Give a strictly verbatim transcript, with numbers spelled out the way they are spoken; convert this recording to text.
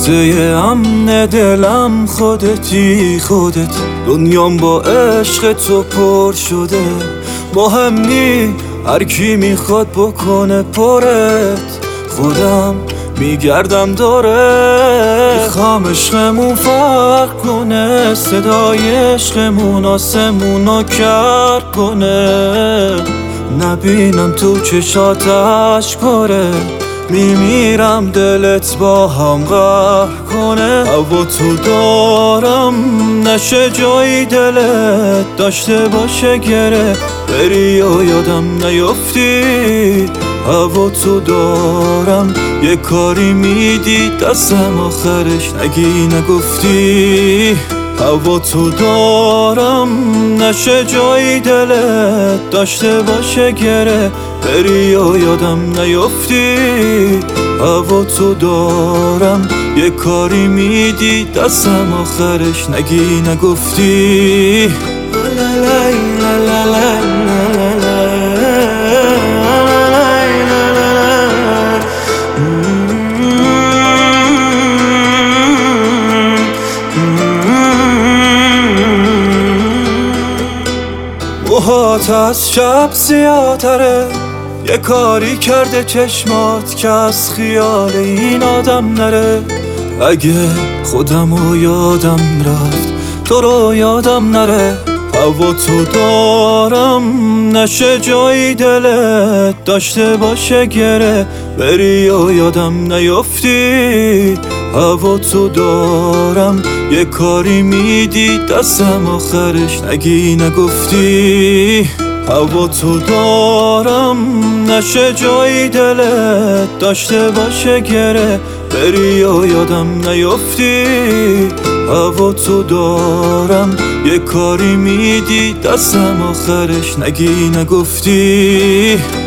نقطه امن دلم خودتی خودت، دنیام با عشق تو پر شده. مهم نی هر کی میخواد بکنه پرت، خودم میگردم داره. میخوام عشقمون فرق کنه، صدای عشقمون آسمونو کر کنه. نبینم تو چشاتش کره، میمیرم دلت با هم قهر کنه. هوا تو دارم نشه جایی دلت داشته باشه گره، بری و یادم نیفتی. هوا تو دارم یه کاری میدی دستم آخرش نگی نگفتی. هوا تو دارم نشه جایی دلت داشته باشه گره، بری و یادم نیفتی. هوا تو دارم یه کاری میدی دستم آخرش نگی نگفتی. موهات از شب سیاتره، یه کاری کرده چشمات که از خیال این آدم نره. اگه خودمو یادم رفت تو رو یادم نره. هوا تو دارم نشه جایی دلت داشته باشه گره، بری و یادم نیفتی. هوا تو دارم یه کاری میدی دستم آخرش نگی نگفتی. هوا تو دارم نشه جایی دلت داشته باشه گره، بری و یادم نیفتی. هوا تو دارم یه کاری میدی دستم آخرش نگی نگفتی.